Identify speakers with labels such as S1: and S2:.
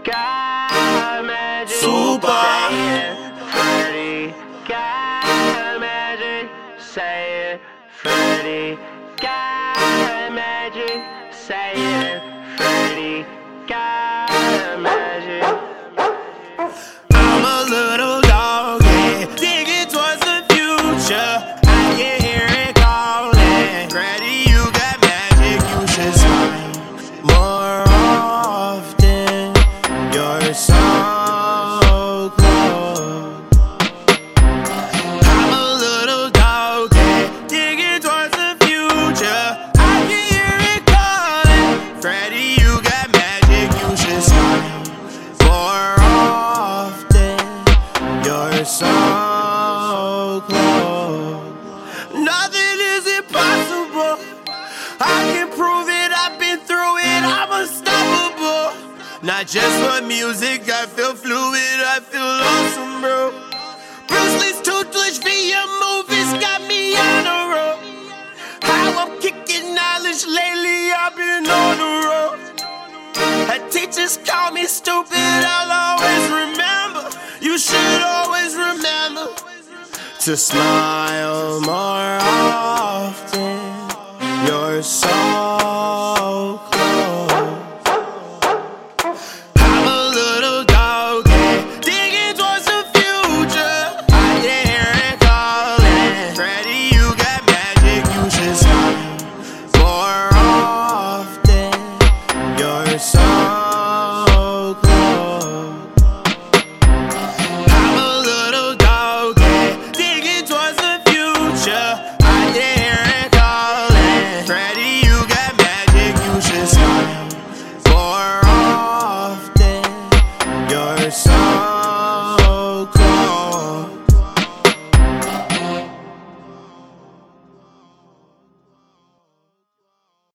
S1: got magic.
S2: Super.
S1: Say it, Freddie got magic. Say it, Freddie got magic. Say it, Freddie got magic.
S2: I'm a little dog, yeah, digging towards the future. I can hear it calling. Freddie, you got magic, you should smile more often. You're so close. I'm a little dog, yeah, digging towards the future. I can hear it calling. Freddie, you got magic, you should smile more often. You're so close. Nothing is impossible. I can prove it, I've been through it, I'm unstoppable. Not just for music, I feel fluid, I feel awesome, bro. Bruce Lee's Toothless via movies got me on the road. How I'm kicking knowledge lately, I've been on the road. Teachers call me stupid, I'll always remember. You should always remember to smile more often. You're so close. I'm a little dog, yeah, digging towards the future. I can hear it calling. Freddie, you got magic, you should smile more often. You're so so